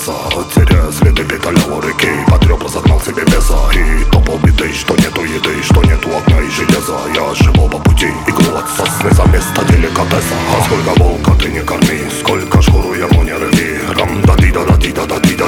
леса, теряя следы, петаля у реки. Потрёпа загнал себе беса и топал биты, что нету еды, что нету огня и железа. Я живу по пути, иглу от сосны за место деликатеса. А сколько волка ты не корми, сколько шкуру ему не рви. Рам да ди да да ди да да ди да.